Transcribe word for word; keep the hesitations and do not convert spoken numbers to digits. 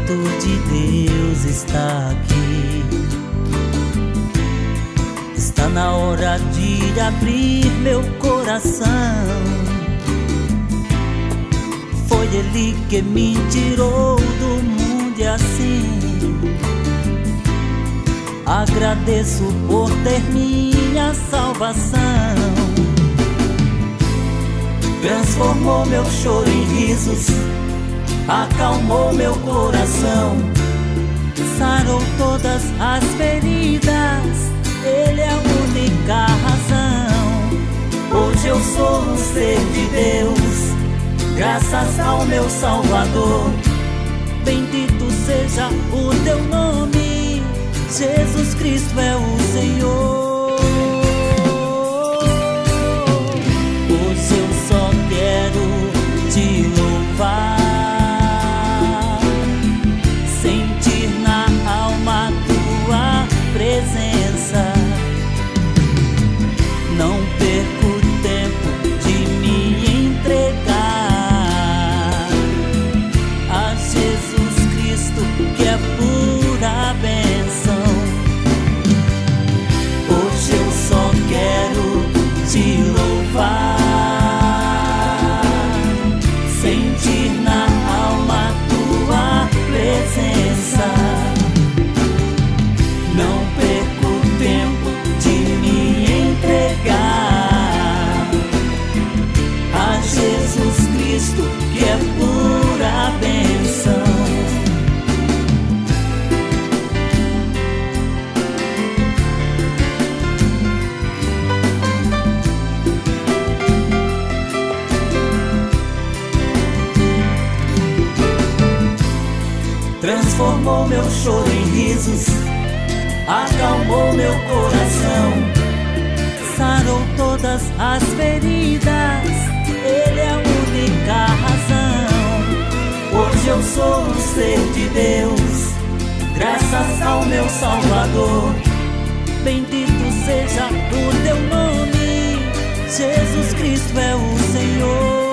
Espírito de Deus está aqui. Está na hora de abrir meu coração. Foi Ele que me tirou do mundo e assim agradeço por ter minha salvação. Transformou meu choro em risos, acalmou meu coração, sarou todas as feridas. Ele é a única razão. Hoje eu sou um ser de Deus, graças ao meu Salvador. Bendito seja o teu nome, Jesus Cristo é o Senhor. Hoje eu só quero te louvar, sentir na alma tua presença. Não perco tempo de me entregar a Jesus Cristo, que é pura bênção. Hoje eu só quero te louvar, sentir na alma tua presença. Não perco tempo de me entregar a Jesus Cristo, que é pura bênção. Transformou meu choro em risos, acalmou meu coração, sarou todas as feridas. Ele é a única razão. Hoje eu sou um ser de Deus, graças ao meu Salvador. Bendito seja o teu nome, Jesus Cristo é o Senhor.